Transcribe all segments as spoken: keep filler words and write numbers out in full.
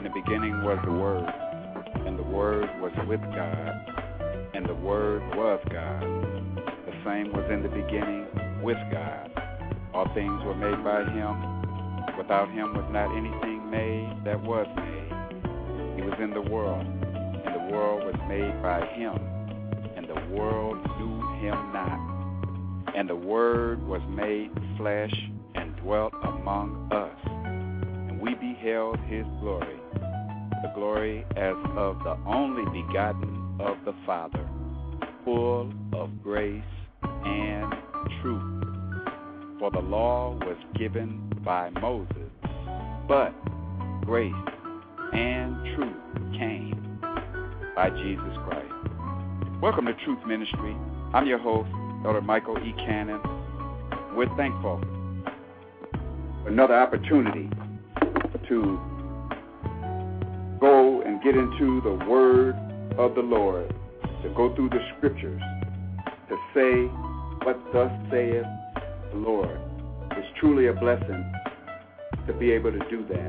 the beginning was the Word, and the Word was with God, and the Word was God. The same was in the beginning with God. All things were made by him. Without him was not anything made that was made. He was in the world, and the world was made by him, and the world knew him not. And the Word was made flesh and dwelt among us, and we beheld his glory, the glory as of the only begotten of the Father, full of grace and truth. For the law was given by Moses, but grace and truth came by Jesus Christ. Welcome to Truth Ministry. I'm your host, Elder Michael E. Cannon. We're thankful for another opportunity to go and get into the Word of the Lord, to go through the Scriptures, to say what thus saith the Lord. It's truly a blessing to be able to do that.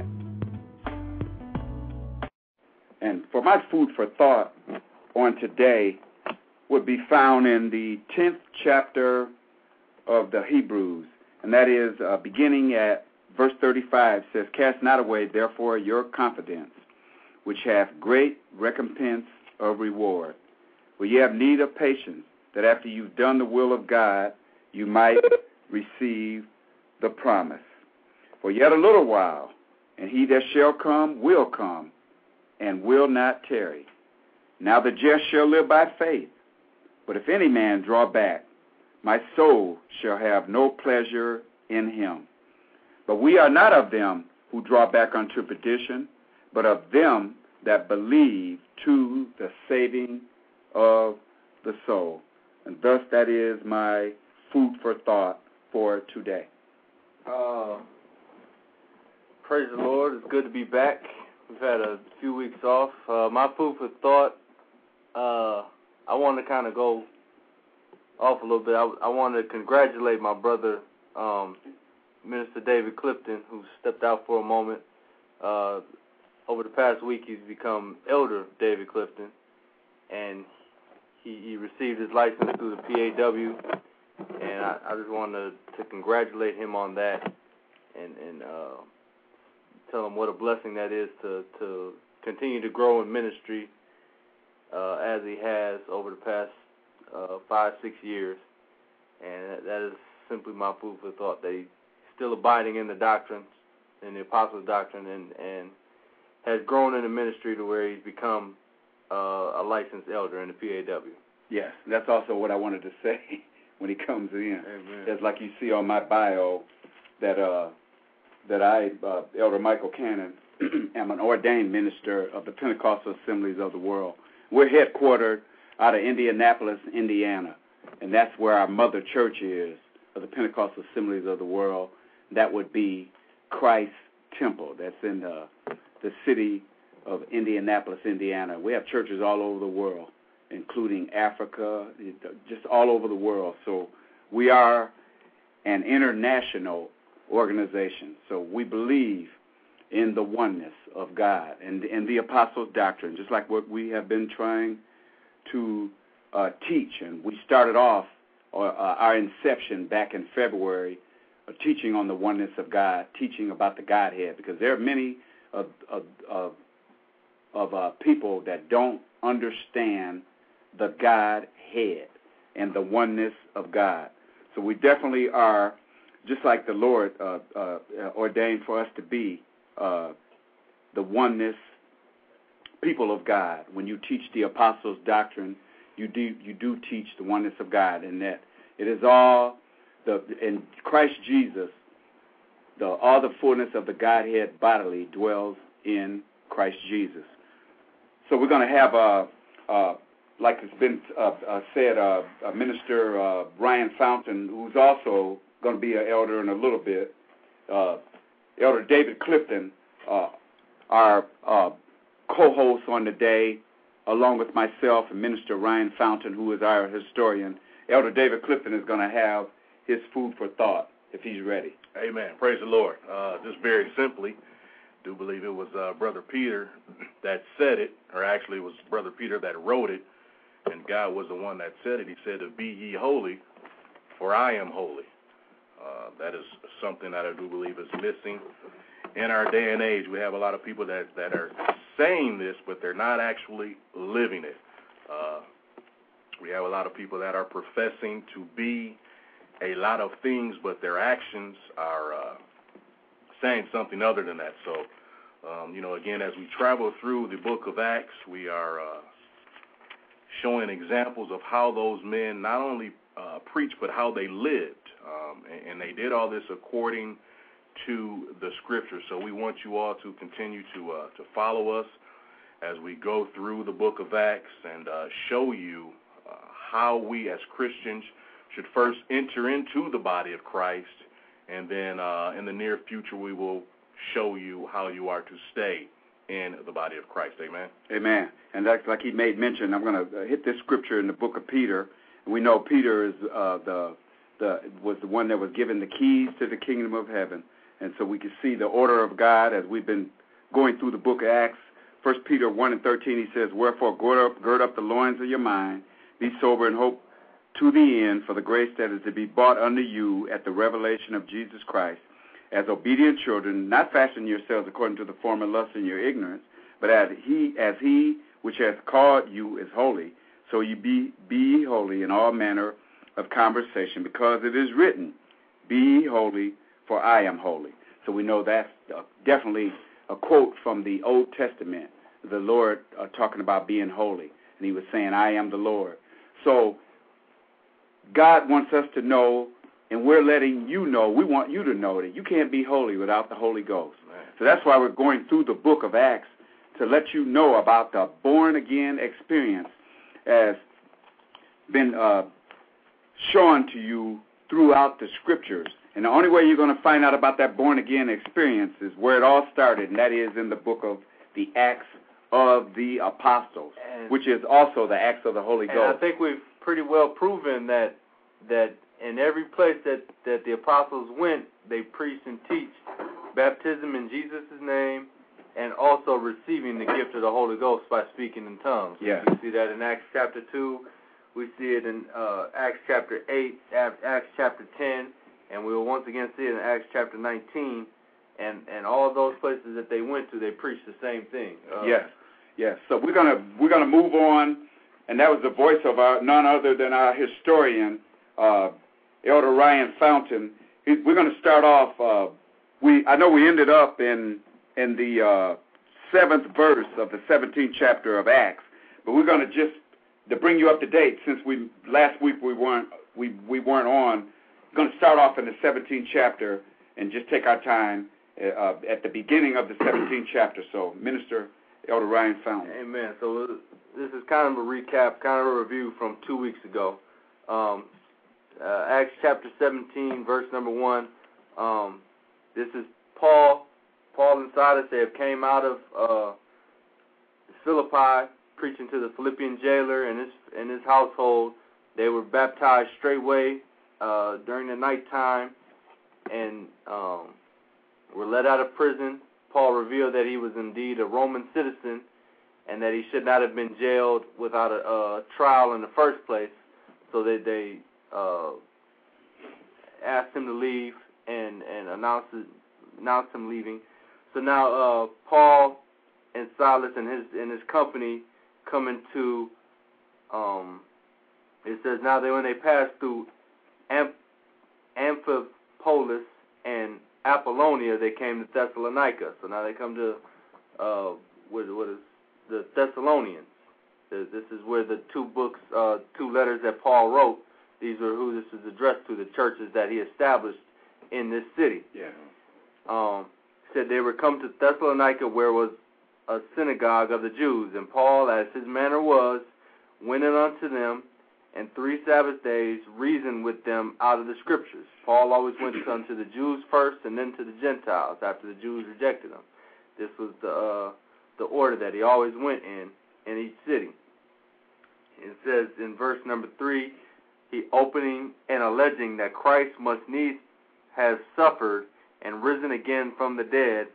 And for my food for thought on today would be found in the tenth chapter of the Hebrews, and that is uh, beginning at verse thirty-five, says, "Cast not away, therefore, your confidence, which hath great recompense of reward. For ye have need of patience, that after you've done the will of God, you might receive the promise. For yet a little while, and he that shall come will come, and will not tarry. Now the just shall live by faith. But if any man draw back, my soul shall have no pleasure in him. But we are not of them who draw back unto perdition, but of them that believe to the saving of the soul." And thus that is my food for thought for today. Uh, praise the Lord. It's good to be back. We've had a few weeks off. Uh, my food for thought, uh, I want to kind of go off a little bit. I, I want to congratulate my brother, um, Minister David Clifton, who stepped out for a moment. Uh, over the past week, he's become Elder David Clifton, and he, he received his license through the P A W, and I, I just wanted to, to congratulate him on that and, and uh, tell him what a blessing that is to, to continue to grow in ministry uh, as he has over the past uh, five, six years. And that, that is simply my food for thought, that he's still abiding in the doctrine, in the apostles' doctrine, and, and has grown in the ministry to where he's become uh, a licensed elder in the P A W. Yes, that's also what I wanted to say when he comes in. Amen. It's like you see on my bio that uh, that I, uh, Elder Michael Cannon, am an ordained minister of the Pentecostal Assemblies of the World. We're headquartered out of Indianapolis, Indiana, and that's where our mother church is, of the Pentecostal Assemblies of the World. That would be Christ Temple. That's in the, the city of Indianapolis, Indiana. We have churches all over the world, including Africa, just all over the world. So we are an international organization. So we believe in the oneness of God and, and the apostles' doctrine, just like what we have been trying to uh, teach. And we started off uh, our inception back in February, uh, teaching on the oneness of God, teaching about the Godhead, because there are many of, of, of, of uh, people that don't understand the Godhead and the oneness of God. So we definitely are, just like the Lord uh, uh, ordained for us to be, uh, the oneness people of God. When you teach the apostles' doctrine, you do you do teach the oneness of God, and that it is all the in Christ Jesus, the all the fullness of the Godhead bodily dwells in Christ Jesus. So we're going to have a, a like it's been uh, uh, said, uh, uh, Minister uh, Ryan Fountain, who's also going to be an elder in a little bit. Uh, Elder David Clifton, uh, our uh, co-host on the day, along with myself and Minister Ryan Fountain, who is our historian. Elder David Clifton is going to have his food for thought, if he's ready. Amen. Praise the Lord. Uh, just very simply, do believe it was uh, Brother Peter that said it, or actually it was Brother Peter that wrote it, and God was the one that said it. He said, "Be ye holy, for I am holy." Uh, that is something that I do believe is missing in our day and age. We have a lot of people that, that are saying this, but they're not actually living it. Uh, we have a lot of people that are professing to be a lot of things, but their actions are uh, saying something other than that. So, um, you know, again, as we travel through the book of Acts, we are uh, showing examples of how those men not only uh, preached, but how they lived. Um, and, and they did all this according to the Scripture. So we want you all to continue to uh, to follow us as we go through the book of Acts and uh, show you uh, how we as Christians should first enter into the body of Christ, and then uh, in the near future we will show you how you are to stay in the body of Christ. Amen? Amen. And that's like he made mention, I'm going to hit this scripture in the book of Peter. We know Peter is uh, the the was the one that was given the keys to the kingdom of heaven. And so we can see the order of God as we've been going through the book of Acts. First Peter one and thirteen, he says, "Wherefore gird up, gird up the loins of your mind, be sober and hope to the end for the grace that is to be brought unto you at the revelation of Jesus Christ. As obedient children, not fasten yourselves according to the former lust in your ignorance, but as he, as he which has called you is holy, so you be, be ye holy in all manner of conversation, because it is written, Be ye holy, for I am holy." So we know that's uh, definitely a quote from the Old Testament, the Lord uh, talking about being holy. And he was saying, "I am the Lord." So God wants us to know, and we're letting you know, we want you to know that you can't be holy without the Holy Ghost. Right. So that's why we're going through the book of Acts, to let you know about the born-again experience as been uh, shown to you throughout the Scriptures. And the only way you're going to find out about that born-again experience is where it all started, and that is in the book of the Acts of the Apostles, and which is also the Acts of the Holy Ghost. And I think we've pretty well proven that that in every place that, that the apostles went, they preached and teach baptism in Jesus' name, and also receiving the gift of the Holy Ghost by speaking in tongues. Yeah. We see that in Acts chapter two. We see it in uh, Acts chapter eight, Acts chapter ten, and we will once again see it in Acts chapter nineteen. And, and all those places that they went to, they preached the same thing. Uh, yes, yes. So we're gonna we're gonna move on, and that was the voice of our none other than our historian, uh, Elder Ryan Fountain. He, we're gonna start off. Uh, we I know we ended up in in the uh, seventh verse of the seventeenth chapter of Acts, but we're gonna just to bring you up to date, since we last week we weren't we we weren't on. We're gonna start off in the seventeenth chapter and just take our time. Uh, at the beginning of the seventeenth chapter. So, Minister Elder Ryan Fountain. Amen. So this is kind of a recap, kind of a review from two weeks ago. Um, uh, Acts chapter seventeen, verse number one. Um, this is Paul. Paul and Silas, they have came out of uh, Philippi, preaching to the Philippian jailer and his and his household. They were baptized straightway uh, during the nighttime, and um, were let out of prison. Paul revealed that he was indeed a Roman citizen and that he should not have been jailed without a, a trial in the first place. So that they uh, asked him to leave and, and announced, announced him leaving. So now uh, Paul and Silas and his and his company come into, um, it says, now they when they passed through Amp- Amphipolis and Apollonia, they came to Thessalonica. So now they come to uh, what, what is the Thessalonians. This is where the two books, uh, two letters that Paul wrote. These are who this is addressed to, the churches that he established in this city. Yeah. Um, said they were come to Thessalonica, where was a synagogue of the Jews, and Paul, as his manner was, went in unto them, and three Sabbath days reasoned with them out of the Scriptures. Paul always went unto the Jews first, and then to the Gentiles after the Jews rejected him. This was the uh, the order that he always went in in each city. It says in verse number three, he opening and alleging that Christ must needs have suffered and risen again from the dead,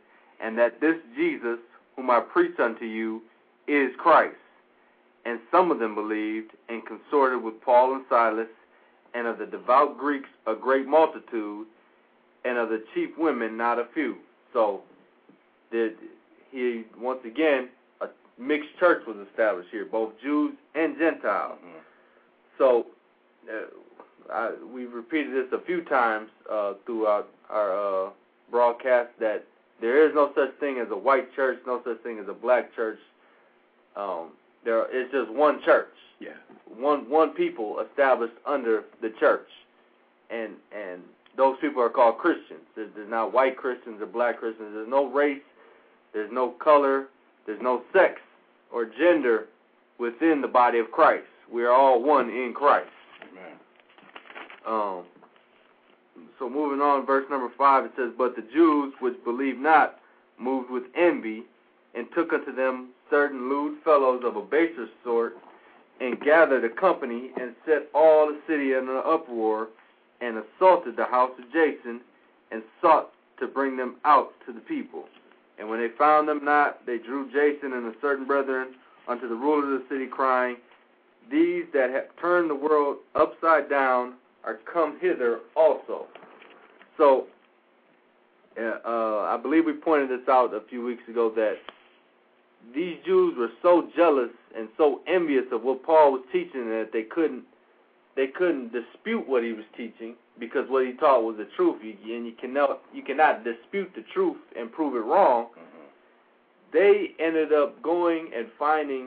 and that this Jesus, whom I preach unto you, is Christ. And some of them believed, and consorted with Paul and Silas, and of the devout Greeks a great multitude, and of the chief women not a few. So, did he once again, a mixed church was established here, both Jews and Gentiles. Mm-hmm. So, uh, I, we've repeated this a few times uh, throughout our uh, broadcast, that there is no such thing as a white church, no such thing as a black church. Um, there, it's just one church. Yeah. One one people established under the church, and and those people are called Christians. There's, there's not white Christians or black Christians. There's no race. There's no color. There's no sex or gender within the body of Christ. We are all one in Christ. Amen. Um. So moving on, verse number five, it says, But the Jews which believed not moved with envy, and took unto them certain lewd fellows of a baser sort, and gathered a company, and set all the city in an uproar, and assaulted the house of Jason, and sought to bring them out to the people. And when they found them not, they drew Jason and the certain brethren unto the ruler of the city, crying, These that have turned the world upside down are come hither also. So, uh, uh, I believe we pointed this out a few weeks ago, that these Jews were so jealous and so envious of what Paul was teaching that they couldn't they couldn't dispute what he was teaching, because what he taught was the truth, you, and you cannot you cannot dispute the truth and prove it wrong. Mm-hmm. They ended up going and finding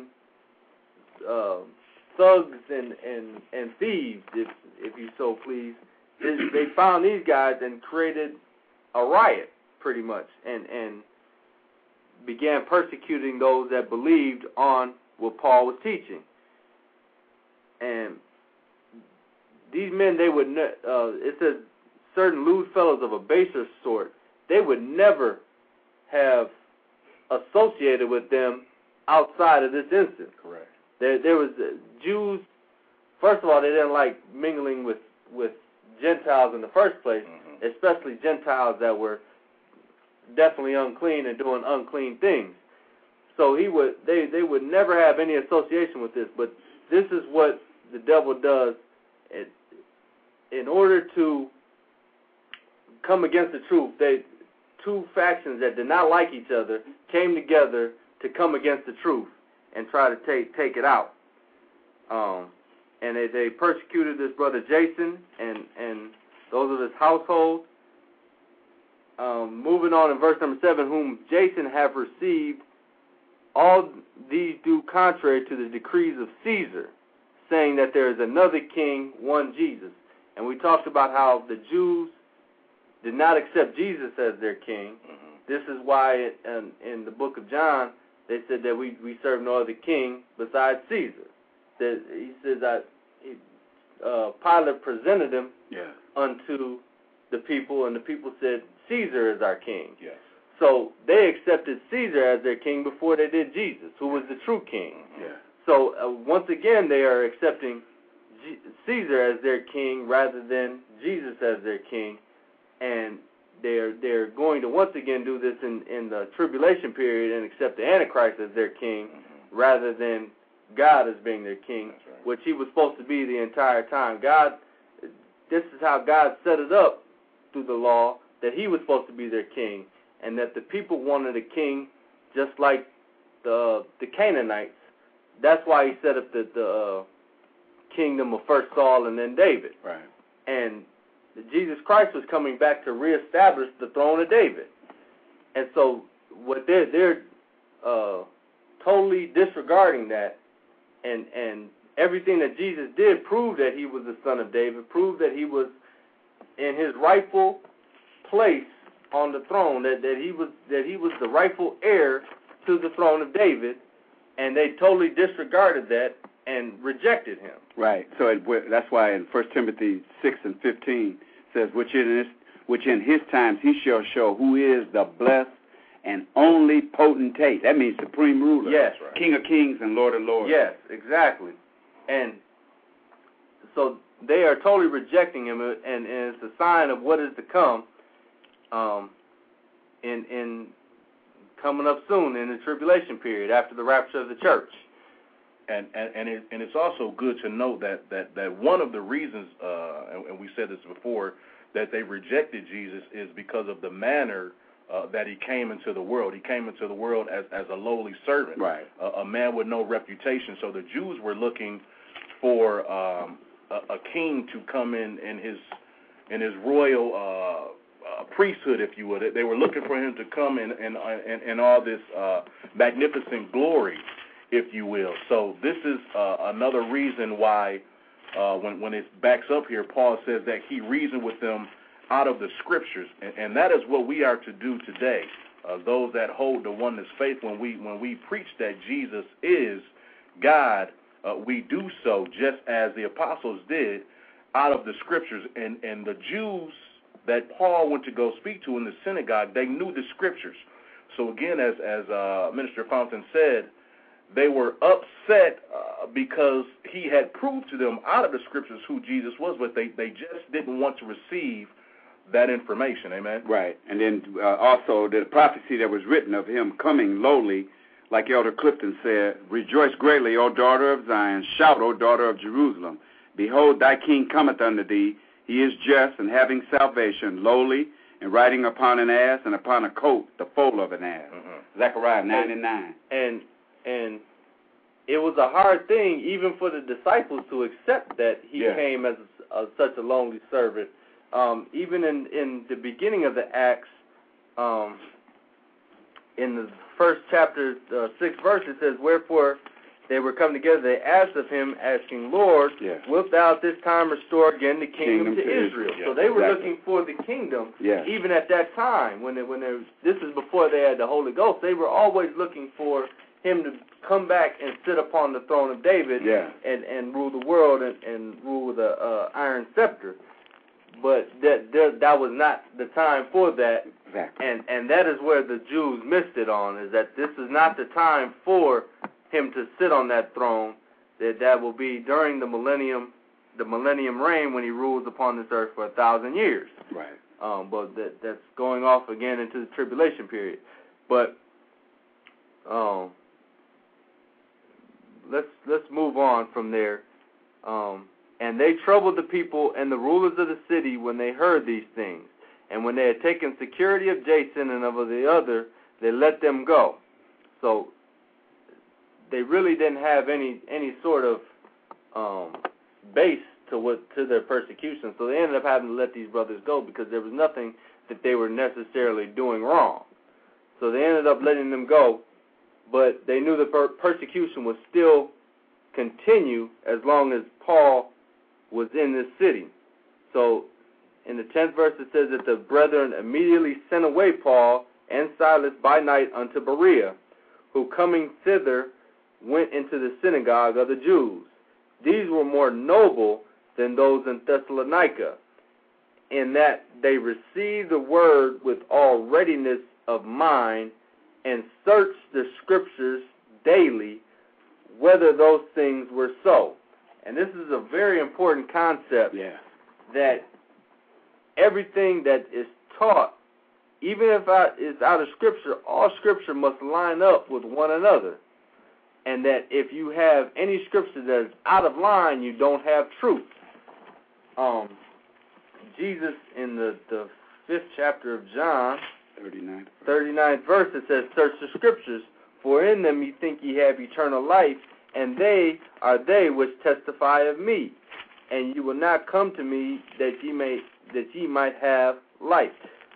uh, thugs and, and, and thieves, if if you so please. They, they found these guys and created a riot, pretty much, and and began persecuting those that believed on what Paul was teaching. And these men, they would, ne- uh, it says, certain lewd fellows of a baser sort, they would never have associated with them outside of this instance. Correct. There, there was uh, Jews. First of all, they didn't like mingling with with Gentiles in the first place, mm-hmm. especially Gentiles that were definitely unclean and doing unclean things. So he would, they, they would never have any association with this. But this is what the devil does. It, in order to come against the truth, they two factions that did not like each other came together to come against the truth and try to take take it out. Um, and they, they persecuted this brother Jason and, and those of his household. Um, moving on in verse number seven, whom Jason have received, all these do contrary to the decrees of Caesar, saying that there is another king, one Jesus. And we talked about how the Jews did not accept Jesus as their king. Mm-hmm. This is why it, in, in the book of John, they said that we, we serve no other king besides Caesar. That he says that he, uh, Pilate presented him yeah. unto the people, and the people said, Caesar is our king. Yes. So they accepted Caesar as their king before they did Jesus, who was the true king. Yeah. So uh, once again, they are accepting G- Caesar as their king rather than Jesus as their king, and they're they're going to once again do this in, in the tribulation period and accept the Antichrist as their king mm-hmm. rather than God as being their king, right. which he was supposed to be the entire time. God, this is how God set it up through the law, that he was supposed to be their king, and that the people wanted a king just like the the Canaanites. That's why he set up the, the uh, kingdom of first Saul and then David. Right. And Jesus Christ was coming back to reestablish the throne of David. And so what they're, they're uh, totally disregarding that, and, and everything that Jesus did proved that he was the son of David, proved that he was in his rightful place on the throne, that, that he was that he was the rightful heir to the throne of David, and they totally disregarded that and rejected him. Right. So it, that's why in First Timothy six and fifteen says, which in his, which in his times he shall show who is the blessed and only potentate. That means supreme ruler. Yes. Right. King of kings and Lord of lords. Yes, exactly. And so they are totally rejecting him, and, and it's a sign of what is to come. Um, in in coming up soon in the tribulation period after the rapture of the church. And and and, it, and it's also good to note that that, that one of the reasons, uh, and, and we said this before, that they rejected Jesus is because of the manner uh, that he came into the world. He came into the world as, as a lowly servant, right. a, a man with no reputation. So the Jews were looking for um, a, a king to come in in his in his royal uh, uh, priesthood, if you would. They were looking for him to come in in, in, in all this uh, magnificent glory, if you will. So this is uh, another reason why uh, when, when it backs up here, Paul says that he reasoned with them out of the Scriptures. And, and that is what we are to do today. Uh, those that hold the oneness faith, when we when we preach that Jesus is God, uh, we do so just as the apostles did out of the Scriptures. And, and the Jews that Paul went to go speak to in the synagogue, they knew the Scriptures. So again, as, as uh, Minister Fountain said, they were upset uh, because he had proved to them out of the Scriptures who Jesus was, but they, they just didn't want to receive that information. Amen? Right. And then uh, also the prophecy that was written of him coming lowly, like Elder Clifton said, rejoice greatly, O daughter of Zion, shout, O daughter of Jerusalem. Behold, thy king cometh unto thee. He is just and having salvation, lowly, and riding upon an ass, and upon a coat, the foal of an ass. Mm-hmm. Zechariah nine and nine. And And it was a hard thing even for the disciples to accept that he yeah. came as a, such a lonely servant. Um, even in, in the beginning of the Acts, um, in the first chapter, uh, sixth verse, it says, wherefore they were come together, they asked of him, asking, Lord, yeah. wilt thou at this time restore again the kingdom, kingdom to, to Israel? Israel. So they were exactly. looking for the kingdom, yeah. even at that time. When they, when they, this is before they had the Holy Ghost. They were always looking for him to come back and sit upon the throne of David yeah. and, and rule the world and, and rule with a uh, iron scepter. But that that that was not the time for that. Exactly. And and that is where the Jews missed it on, is that this is not the time for him to sit on that throne. That that will be during the millennium, the millennium reign, when he rules upon this earth for a thousand years. Right. Um, but that that's going off again into the tribulation period. But um, let's let's move on from there. Um, and they troubled the people and the rulers of the city when they heard these things. And when they had taken security of Jason and of the other, they let them go. So they really didn't have any any sort of um, base to what to their persecution. So they ended up having to let these brothers go because there was nothing that they were necessarily doing wrong. So they ended up letting them go, but they knew the per- persecution would still continue as long as Paul was in this city. So in the tenth verse it says that the brethren immediately sent away Paul and Silas by night unto Berea, who coming thither went into the synagogue of the Jews. These were more noble than those in Thessalonica, in that they received the word with all readiness of mind and searched the scriptures daily whether those things were so. And this is a very important concept, yeah. that everything that is taught, even if it's out of Scripture, all Scripture must line up with one another. And that if you have any Scripture that is out of line, you don't have truth. Um, Jesus, in the, the fifth chapter of John, thirty-ninth. thirty-ninth verse, it says, search the Scriptures, for in them ye think ye have eternal life, and they are they which testify of me. And you will not come to me that ye may that ye might have life.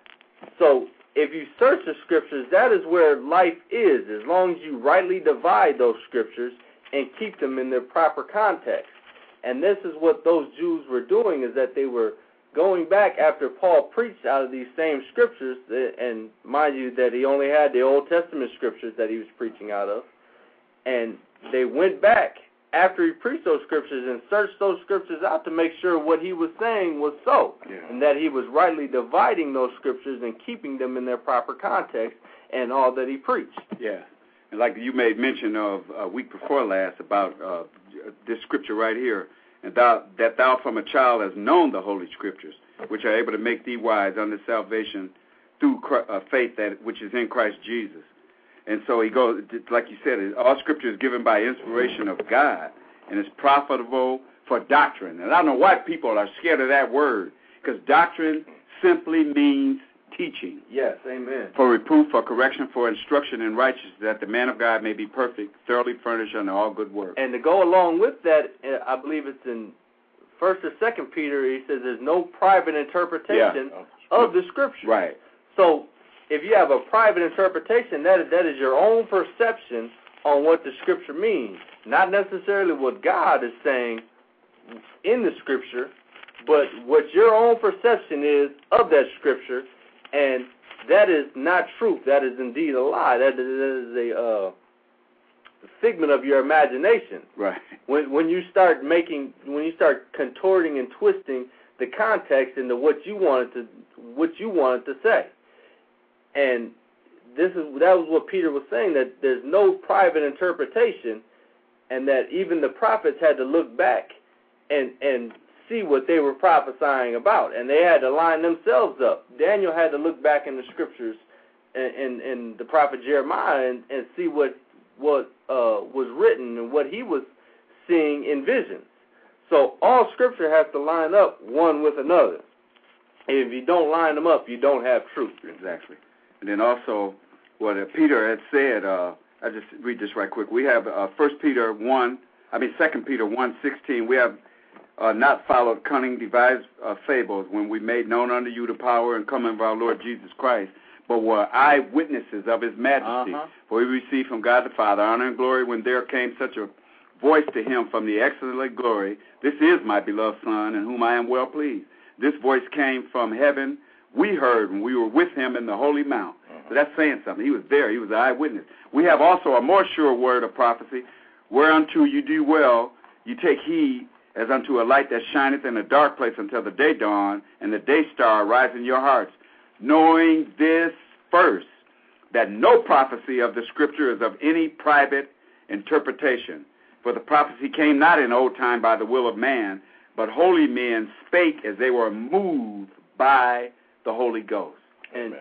So if you search the Scriptures, that is where life is, as long as you rightly divide those Scriptures and keep them in their proper context. And this is what those Jews were doing, is that they were going back after Paul preached out of these same Scriptures, and mind you that he only had the Old Testament Scriptures that he was preaching out of, and they went back after he preached those Scriptures and searched those Scriptures out to make sure what he was saying was so, yeah. and that he was rightly dividing those Scriptures and keeping them in their proper context and all that he preached. Yeah. And like you made mention of a week before last about uh, this scripture right here, and thou, that thou from a child hast known the Holy Scriptures, which are able to make thee wise unto salvation through uh, faith that which is in Christ Jesus. And so he goes, like you said, all Scripture is given by inspiration of God, and it's profitable for doctrine. And I don't know why people are scared of that word, because doctrine simply means teaching. Yes, amen. For reproof, for correction, for instruction in righteousness, that the man of God may be perfect, thoroughly furnished unto all good work. And to go along with that, I believe it's in First or Second Peter. He says there's no private interpretation yeah. of the Scripture. Right. So if you have a private interpretation, that is, that is your own perception on what the Scripture means, not necessarily what God is saying in the Scripture, but what your own perception is of that Scripture, and that is not truth. That is indeed a lie. That is, that is a uh, figment of your imagination. Right. When when you start making, when you start contorting and twisting the context into what you wanted to, what you wanted to say, and this is that was what Peter was saying, that there's no private interpretation, and that even the prophets had to look back and and see what they were prophesying about, and they had to line themselves up. Daniel had to look back in the Scriptures and, and, and the prophet Jeremiah and, and see what what uh, was written and what he was seeing in visions. So all Scripture has to line up one with another. If you don't line them up, you don't have truth. Exactly. And then also what uh, Peter had said, uh, I just read this right quick. We have uh, First Peter one, I mean Second Peter one sixteen. We have uh, not followed cunning devised uh, fables when we made known unto you the power and coming of our Lord Jesus Christ, but were eyewitnesses of his majesty. Uh-huh. For we received from God the Father honor and glory when there came such a voice to him from the excellent glory, this is my beloved Son, in whom I am well pleased. This voice came from heaven. We heard when we were with him in the holy mount. Uh-huh. So that's saying something. He was there. He was an eyewitness. We have also a more sure word of prophecy, whereunto you do well, you take heed as unto a light that shineth in a dark place until the day dawn, and the day star arise in your hearts, knowing this first, that no prophecy of the Scripture is of any private interpretation. For the prophecy came not in old time by the will of man, but holy men spake as they were moved by the Holy Ghost. And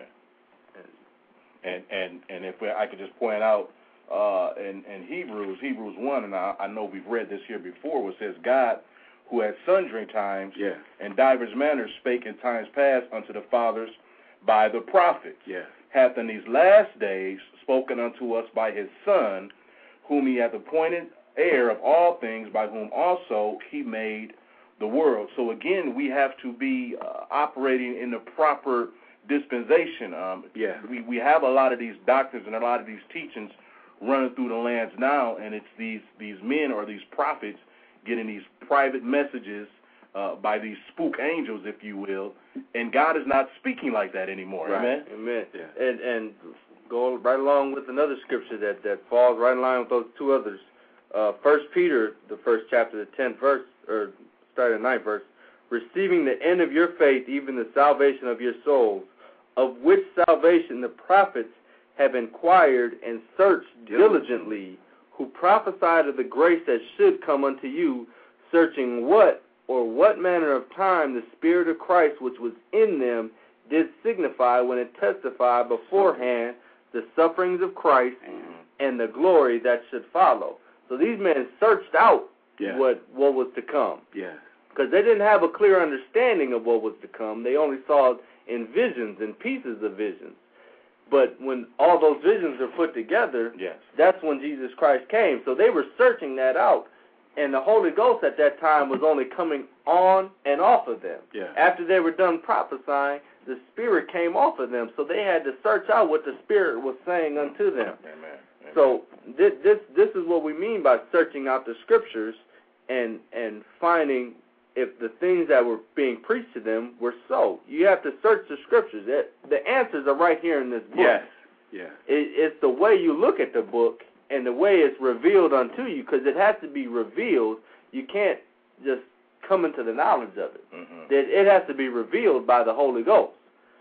and and, and if I could just point out uh, in, in Hebrews, Hebrews one, and I, I know we've read this here before, where it says, God, who at sundry times yeah. and divers manners spake in times past unto the fathers by the prophets, yeah. hath in these last days spoken unto us by his Son, whom he hath appointed heir of all things, by whom also he made the world. So again, we have to be uh, operating in the proper dispensation. Um, yeah. we, we have a lot of these doctrines and a lot of these teachings running through the lands now, and it's these, these men or these prophets getting these private messages uh, by these spook angels, if you will, and God is not speaking like that anymore. Right. Amen? Amen. Yeah. And, and go right along with another scripture that, that falls right in line with those two others. Uh, First Peter, the first chapter, the tenth verse, or starting the ninth verse, receiving the end of your faith, even the salvation of your souls, of which salvation the prophets have inquired and searched diligently, who prophesied of the grace that should come unto you, searching what or what manner of time the Spirit of Christ which was in them did signify when it testified beforehand the sufferings of Christ and the glory that should follow. So these men searched out yeah. what what was to come. Yeah. Because they didn't have a clear understanding of what was to come. They only saw it in visions and pieces of visions. But when all those visions are put together, yes. that's when Jesus Christ came. So they were searching that out. And the Holy Ghost at that time was only coming on and off of them. Yeah. After they were done prophesying, the Spirit came off of them. So they had to search out what the Spirit was saying unto them. Amen. Amen. So this, this this is what we mean by searching out the Scriptures and and finding if the things that were being preached to them were so. You have to search the Scriptures. It, the answers are right here in this book. Yes. Yeah. It, it's the way you look at the book and the way it's revealed unto you, because it has to be revealed. You can't just come into the knowledge of it. Mm-hmm. It, it has to be revealed by the Holy Ghost.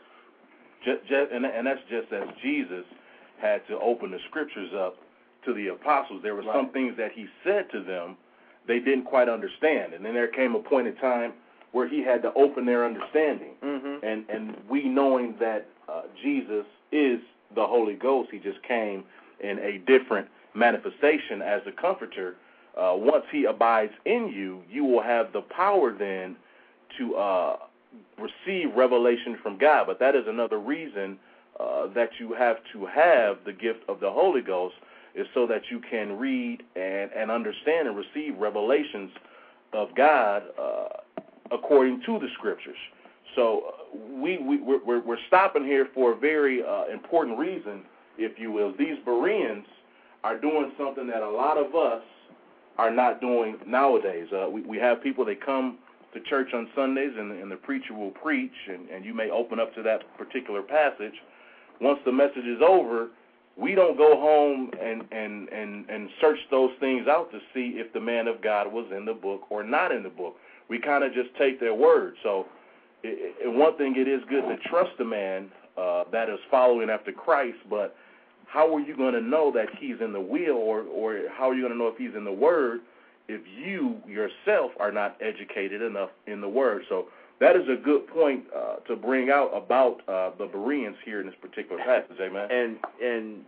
Just, just, and, and that's just as Jesus had to open the Scriptures up to the apostles. There were right. some things that he said to them they didn't quite understand. And then there came a point in time where he had to open their understanding. Mm-hmm. And and we knowing that uh, Jesus is the Holy Ghost, he just came in a different manifestation as the Comforter. Uh, once he abides in you, you will have the power then to uh, receive revelation from God. But that is another reason uh, that you have to have the gift of the Holy Ghost, is so that you can read and, and understand and receive revelations of God uh, according to the Scriptures. So uh, we, we, we're, we're stopping here for a very uh, important reason, if you will. These Bereans are doing something that a lot of us are not doing nowadays. Uh, we, we have people, they come to church on Sundays, and, and the preacher will preach, and, and you may open up to that particular passage. Once the message is over, we don't go home and, and, and, and search those things out to see if the man of God was in the book or not in the book. We kind of just take their word. So, it, it, one thing, it is good to trust a man uh, that is following after Christ, but how are you going to know that he's in the will, or, or how are you going to know if he's in the word if you yourself are not educated enough in the word? So that is a good point uh, to bring out about uh, the Bereans here in this particular passage, amen. And and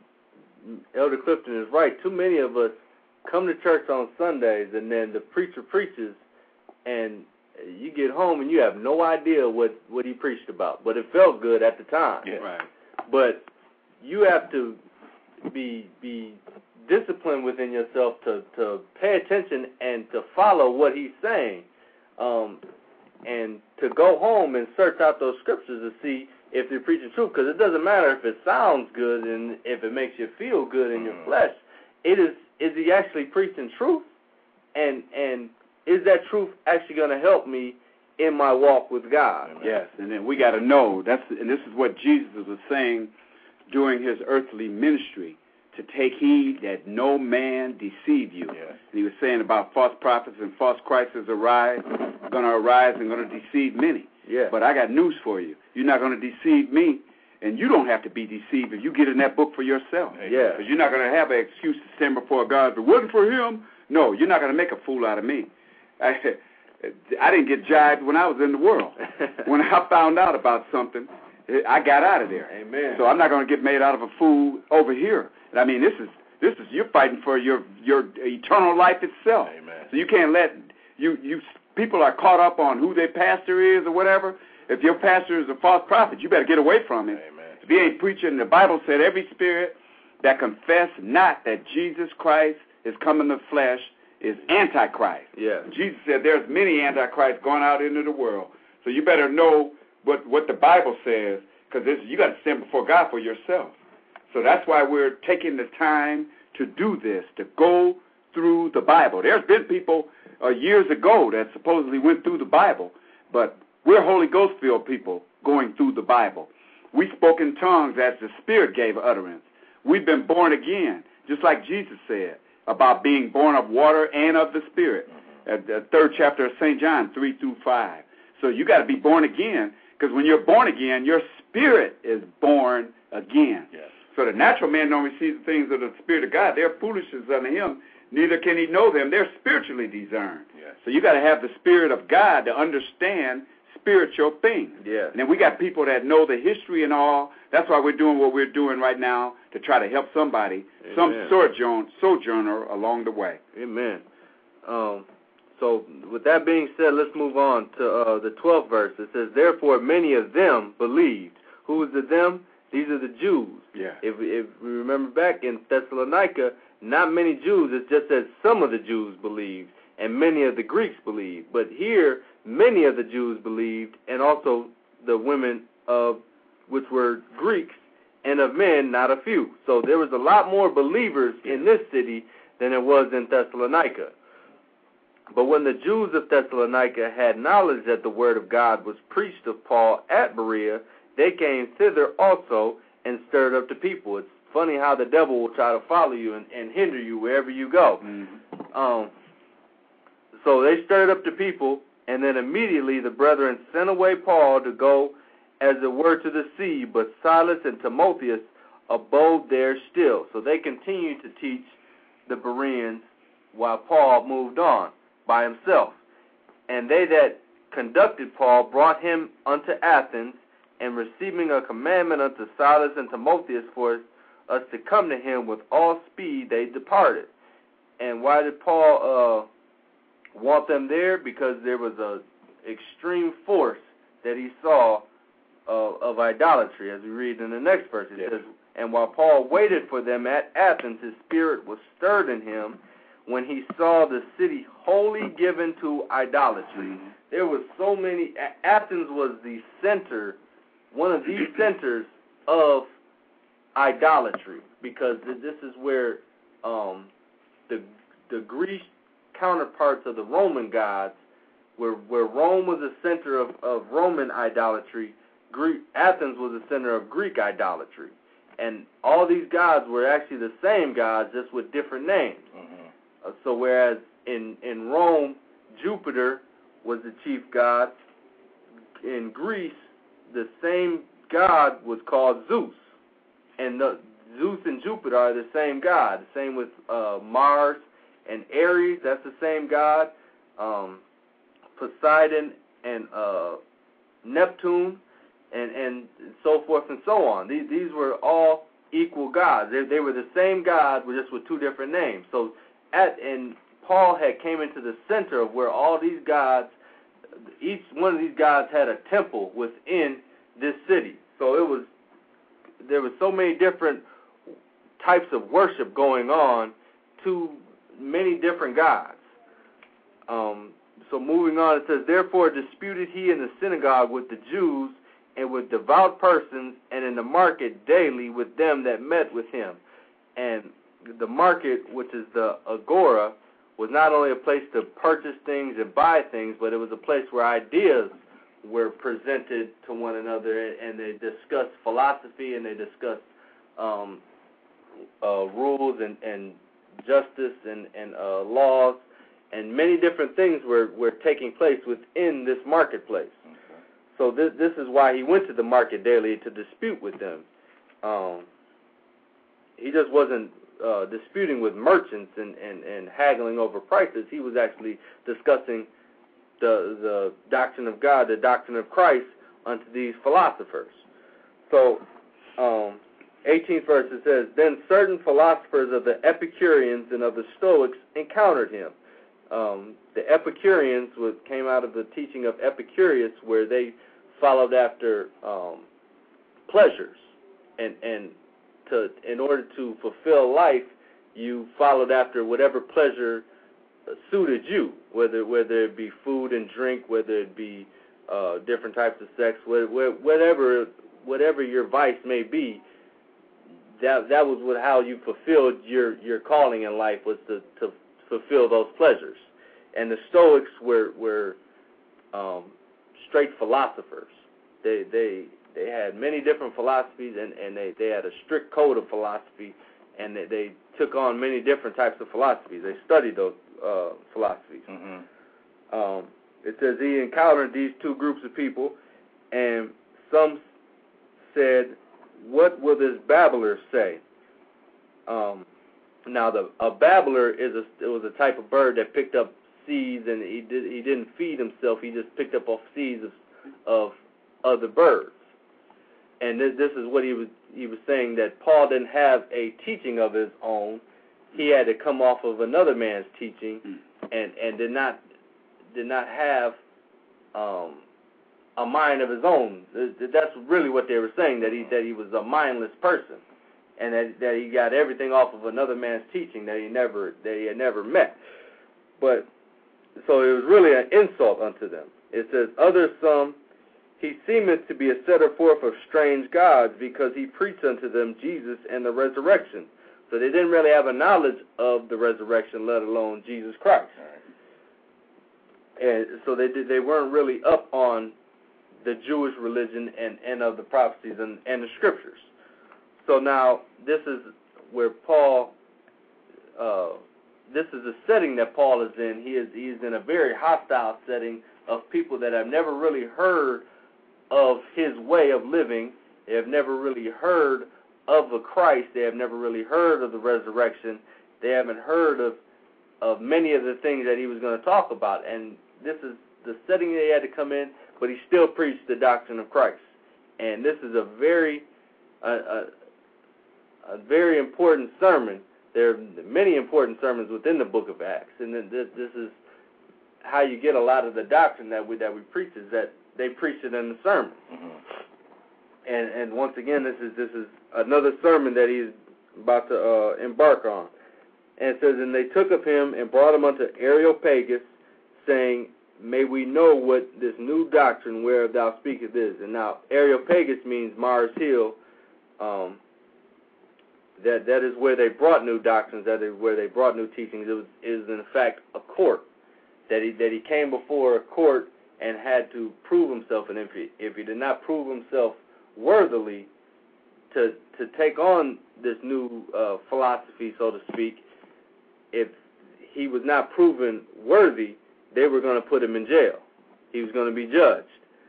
Elder Clifton is right. Too many of us come to church on Sundays, and then the preacher preaches, and you get home and you have no idea what, what he preached about, but it felt good at the time. Yeah. Right. But you have to be be disciplined within yourself to, to pay attention and to follow what he's saying, um, and to go home and search out those scriptures to see if they're preaching truth, because it doesn't matter if it sounds good and if it makes you feel good in your flesh. It is, is he actually preaching truth, and and is that truth actually going to help me in my walk with God? Yes, and then we got to know, that's, and this is what Jesus was saying during his earthly ministry, to take heed that no man deceive you. Yes. And he was saying about false prophets and false Christs arise, going to arise and going to deceive many. Yeah. But I got news for you. You're not going to deceive me, and you don't have to be deceived if you get in that book for yourself. Yeah. Because you're not going to have an excuse to stand before God. If it wasn't for him, no, you're not going to make a fool out of me. I, I didn't get jibed when I was in the world. When I found out about something, I got out of there. Amen. So I'm not going to get made out of a fool over here. And I mean, this is this is you're fighting for your your eternal life itself. Amen. So you can't let you you people are caught up on who their pastor is or whatever. If your pastor is a false prophet, you better get away from him. Amen. If he ain't preaching, the Bible said every spirit that confess not that Jesus Christ is come in the flesh is antichrist. Yeah. Jesus said there's many antichrists going out into the world. So you better know what what the Bible says, because you got to stand before God for yourself. So that's why we're taking the time to do this, to go through the Bible. There's been people uh, years ago that supposedly went through the Bible, but we're Holy Ghost-filled people going through the Bible. We spoke in tongues as the Spirit gave utterance. We've been born again, just like Jesus said about being born of water and of the Spirit. At the third chapter of Saint John, three through five. So you got to be born again, because when you're born again, your spirit is born again. Yes. So the natural man don't receive the things of the Spirit of God. They're foolishness unto him. Neither can he know them. They're spiritually discerned. Yes. So you got to have the Spirit of God to understand spiritual things. Yeah. And then we got people that know the history and all. That's why we're doing what we're doing right now, to try to help somebody, Amen. some sojourn, sojourner along the way. Amen. Um, so with that being said, let's move on to uh, the twelfth verse. It says, therefore many of them believed. Who is the them? These are the Jews. Yeah. If, if we remember back in Thessalonica, not many Jews. It just says some of the Jews believed, and many of the Greeks believed. But here, many of the Jews believed, and also the women of which were Greeks, and of men, not a few. So there was a lot more believers in this city than it was in Thessalonica. But when the Jews of Thessalonica had knowledge that the word of God was preached of Paul at Berea, they came thither also and stirred up the people. It's funny how the devil will try to follow you and, and hinder you wherever you go. Mm-hmm. Um, so they stirred up the people, and then immediately the brethren sent away Paul to go, as it were, to the sea, but Silas and Timotheus abode there still. So they continued to teach the Bereans while Paul moved on by himself. And they that conducted Paul brought him unto Athens, and receiving a commandment unto Silas and Timotheus for us to come to him with all speed, they departed. And why did Paul uh, want them there? Because there was a extreme force that he saw uh, of idolatry, as we read in the next verse. It yes. says, and while Paul waited for them at Athens, his spirit was stirred in him when he saw the city wholly given to idolatry. Mm-hmm. There was so many. Athens was the center, one of the centers of idolatry, because this is where um, the the Greek counterparts of the Roman gods, where where Rome was the center of, of Roman idolatry, Greek, Athens was the center of Greek idolatry. And all these gods were actually the same gods, just with different names. Mm-hmm. Uh, so whereas in, in Rome, Jupiter was the chief god, in Greece, the same god was called Zeus. And the, Zeus and Jupiter are the same god. The same with uh, Mars and Ares, that's the same god. Um, Poseidon and uh, Neptune, and, and so forth and so on. These, these were all equal gods. They, they were the same god, but just with two different names. So, at and Paul had came into the center of where all these gods, each one of these gods had a temple within this city. So it was, there were so many different types of worship going on to many different gods. Um, so moving on, it says, therefore disputed he in the synagogue with the Jews and with devout persons, and in the market daily with them that met with him. And the market, which is the agora, was not only a place to purchase things and buy things, but it was a place where ideas were presented to one another, and they discussed philosophy, and they discussed um, uh, rules and, and justice and, and uh, laws, and many different things were, were taking place within this marketplace. Okay. So this, this is why he went to the market daily, to dispute with them. Um, he just wasn't uh, disputing with merchants and, and, and haggling over prices. He was actually discussing the the doctrine of God, the doctrine of Christ, unto these philosophers. So, um, eighteenth verse, it says, then certain philosophers of the Epicureans and of the Stoics encountered him. Um, the Epicureans was, came out of the teaching of Epicurus, where they followed after um, pleasures, and and to in order to fulfill life, you followed after whatever pleasure suited you, whether whether it be food and drink, whether it be uh, different types of sex, whatever whatever your vice may be. That that was what, how you fulfilled your, your calling in life, was to, to fulfill those pleasures. And the Stoics were were um, straight philosophers. They they they had many different philosophies, and, and they, they had a strict code of philosophy, and they, they took on many different types of philosophies. They studied those uh, philosophies. Mm-hmm. Um, it says he encountered these two groups of people, and some said, what will this babbler say? Um, now, the a babbler is a, it was a type of bird that picked up seeds, and he did he didn't feed himself. He just picked up off seeds of of other birds. And this, this is what he was he was saying, that Paul didn't have a teaching of his own. He had to come off of another man's teaching, and, and did not did not have um, a mind of his own. That's really what they were saying, that he that he was a mindless person, and that that he got everything off of another man's teaching that he never that he had never met. But so it was really an insult unto them. It says, others some, he seemeth to be a setter forth of strange gods, because he preached unto them Jesus and the resurrection. So they didn't really have a knowledge of the resurrection, let alone Jesus Christ. Right. And so they did, they weren't really up on the Jewish religion and, and of the prophecies and, and the scriptures. So now this is where Paul, uh, this is the setting that Paul is in. He is he's in a very hostile setting of people that have never really heard of his way of living. They have never really heard of the Christ. They have never really heard of the resurrection. They haven't heard of of many of the things that he was going to talk about. And this is the setting that he had to come in, but he still preached the doctrine of Christ. And this is a very uh, uh, a very important sermon. There are many important sermons within the book of Acts, and this, this is how you get a lot of the doctrine that we that we preach, is that they preach it in the sermon. Mm-hmm. And and once again, this is this is another sermon that he's about to uh, embark on. And it says, and they took of him and brought him unto Areopagus, saying, may we know what this new doctrine whereof thou speakest is. And now Areopagus means Mars Hill. Um, that that is where they brought new doctrines. That is where they brought new teachings. It was is in fact a court. That he that he came before a court and had to prove himself. And if he if he did not prove himself worthily to to take on this new uh, philosophy, so to speak, if he was not proven worthy, they were going to put him in jail. He was going to be judged.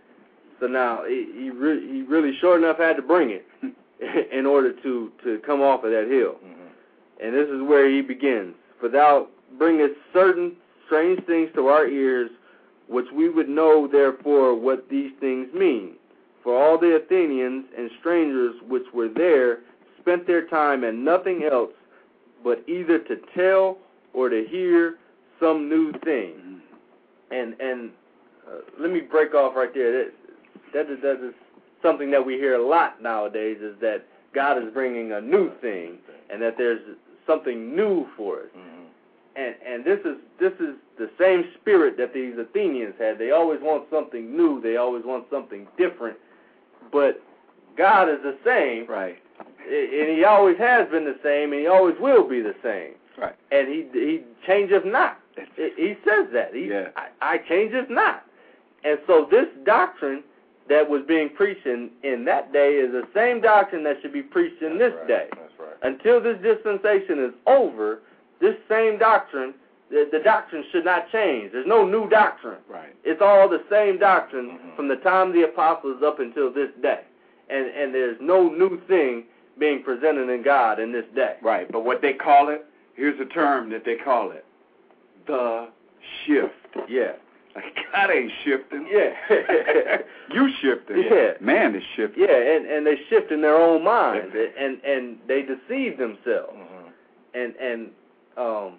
So now he he, re- he really sure enough had to bring it in order to, to come off of that hill. Mm-hmm. And this is where he begins. For thou bringest certain strange things to our ears, which we would know therefore what these things mean. For all the Athenians and strangers which were there spent their time at nothing else but either to tell or to hear some new thing. Mm-hmm. And and uh, let me break off right there. That, that, is, that is something that we hear a lot nowadays, is that God is bringing a new thing and that there's something new for us. Mm-hmm. And and this is this is the same spirit that these Athenians had. They always want something new. They always want something different. But God is the same. Right. And he always has been the same, and he always will be the same. Right. And he he changeth not. He says that. He, yeah. I, I changeth not. And so this doctrine that was being preached in, in that day is the same doctrine that should be preached in That's this right. day. That's right. Until this dispensation is over, this same doctrine, the, the doctrine should not change. There's no new doctrine. Right. It's all the same doctrine Mm-hmm. from the time of the apostles up until this day. And and there's no new thing being presented in God in this day. Right. But what they call it, here's a term that they call it. The shift. Yeah. Like, God ain't shifting. Yeah. You shifting. Yeah. Man is shifting. Yeah, and, and they shift in their own minds, and, and they deceive themselves. Mm-hmm. And and um,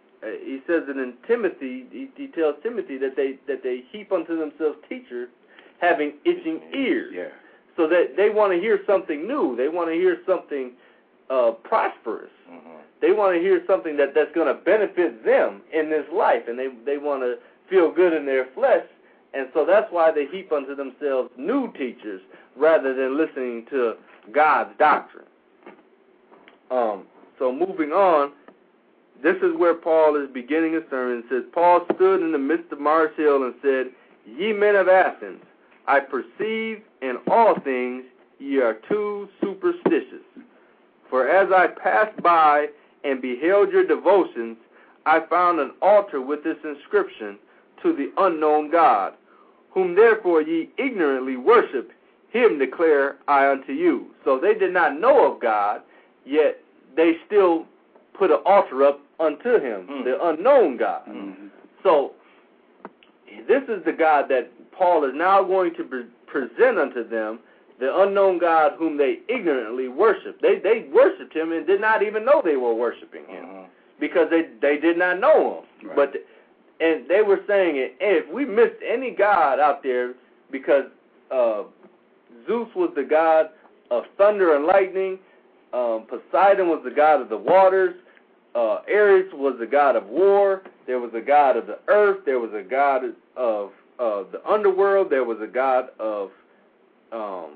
he says that in Timothy, he, he tells Timothy that they that they heap unto themselves teachers having itching ears. Yeah. So that they want to hear something new. They want to hear something uh, prosperous. Mm-hmm. They want to hear something that, that's going to benefit them in this life, and they they want to feel good in their flesh, and so that's why they heap unto themselves new teachers rather than listening to God's doctrine. Um. So moving on, this is where Paul is beginning a sermon. It says, Paul stood in the midst of Mars Hill and said, Ye men of Athens, I perceive in all things ye are too superstitious. For as I passed by and beheld your devotions, I found an altar with this inscription, To the unknown God, whom therefore ye ignorantly worship, him declare I unto you. So they did not know of God, yet they still put an altar up unto him, mm. the unknown God. Mm-hmm. So this is the God that Paul is now going to pre- present unto them, the unknown God whom they ignorantly worship. They they worshipped him and did not even know they were worshiping him uh-huh. because they, they did not know him. Right. But and they were saying it, if we missed any God out there, because uh, Zeus was the god of thunder and lightning, um, Poseidon was the god of the waters, uh, Ares was the god of war, there was a god of the earth, there was a god of uh, the underworld, there was a god of um,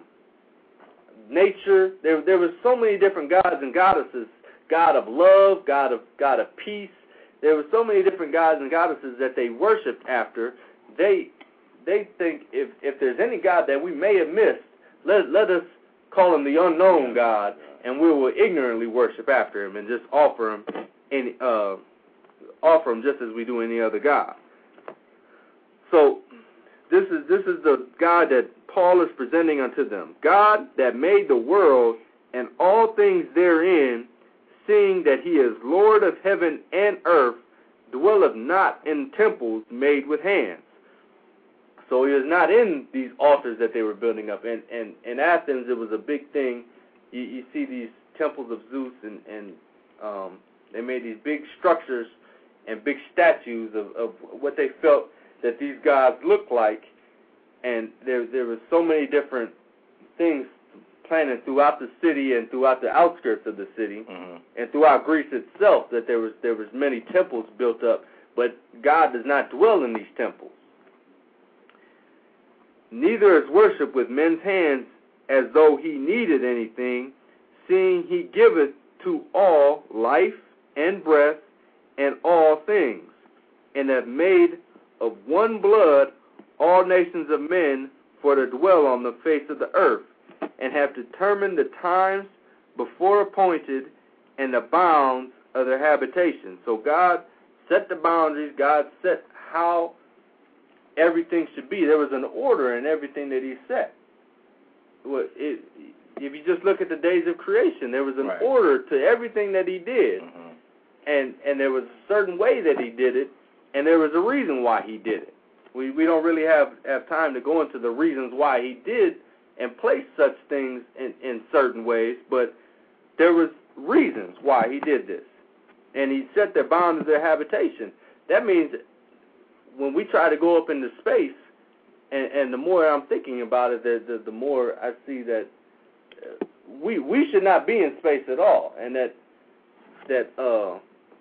nature. There, there were so many different gods and goddesses. God of love, God of God of peace. There were so many different gods and goddesses that they worshipped after. They they think if if there's any god that we may have missed, let let us call him the unknown God, and we will ignorantly worship after him and just offer him any uh, offer him just as we do any other god. So this is this is the God that Paul is presenting unto them. God that made the world and all things therein, seeing that he is Lord of heaven and earth, dwelleth not in temples made with hands. So he is not in these altars that they were building up. And, and in Athens, it was a big thing. You, you see these temples of Zeus, and, and um, they made these big structures and big statues of, of what they felt that these gods looked like. And there there were so many different things planted throughout the city and throughout the outskirts of the city, mm-hmm. and throughout Greece itself, that there was there was many temples built up. But God does not dwell in these temples. Neither is worship with men's hands as though he needed anything, seeing he giveth to all life and breath and all things, and have made of one blood all nations of men for to dwell on the face of the earth, and have determined the times before appointed and the bounds of their habitation. So God set the boundaries. God set how everything should be. There was an order in everything that he set. Well, it, if you just look at the days of creation, there was an right. order to everything that he did. Mm-hmm. And and there was a certain way that he did it, and there was a reason why he did it. We we don't really have, have time to go into the reasons why he did and place such things in, in certain ways, but there was reasons why he did this. And he set their bounds of their habitation. That means when we try to go up into space, and, and the more I'm thinking about it, the, the, the more I see that uh, we we should not be in space at all, and that that uh,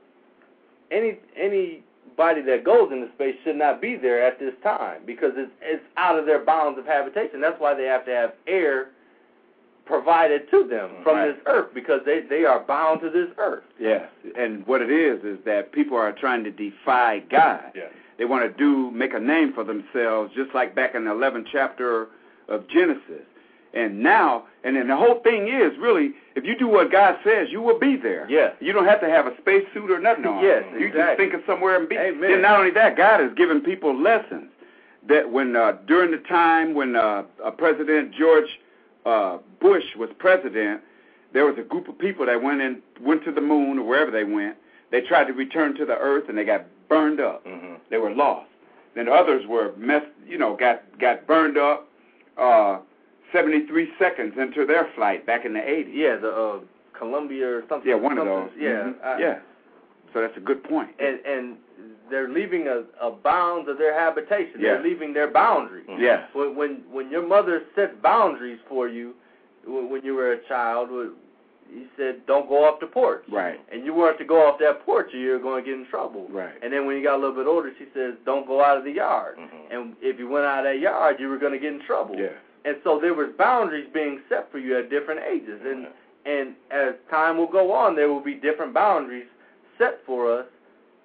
any anybody that goes into space should not be there at this time, because it's it's out of their bounds of habitation. That's why they have to have air provided to them from right. this earth, because they, they are bound to this earth. Yes, and what it is is that people are trying to defy God. Yes. They want to do make a name for themselves, just like back in the eleventh chapter of Genesis. And now, and then the whole thing is, really, if you do what God says, you will be there. Yes. You don't have to have a spacesuit or nothing on. Yes, You exactly. just think of somewhere and be. Amen. And not only that, God has given people lessons. That when, uh, during the time when uh, uh, President George uh, Bush was president, there was a group of people that went in, went to the moon or wherever they went. They tried to return to the earth, and they got burned up. Mm-hmm. They were lost. Then others were messed, you know, got got burned up uh, seventy-three seconds into their flight back in the eighties. Yeah, the uh, Columbia or something. Yeah, one something, of those. Yeah, mm-hmm. I, yeah. So that's a good point. And and they're leaving a, a bounds of their habitation. Yeah. They're leaving their boundaries. Mm-hmm. Yes. When when when your mother set boundaries for you when you were a child, he said, don't go off the porch. Right. And you weren't to go off that porch or you're going to get in trouble. Right. And then when you got a little bit older, she says, don't go out of the yard. Mm-hmm. And if you went out of that yard, you were going to get in trouble. Yeah. And so there was boundaries being set for you at different ages. And Mm-hmm. and as time will go on, there will be different boundaries set for us.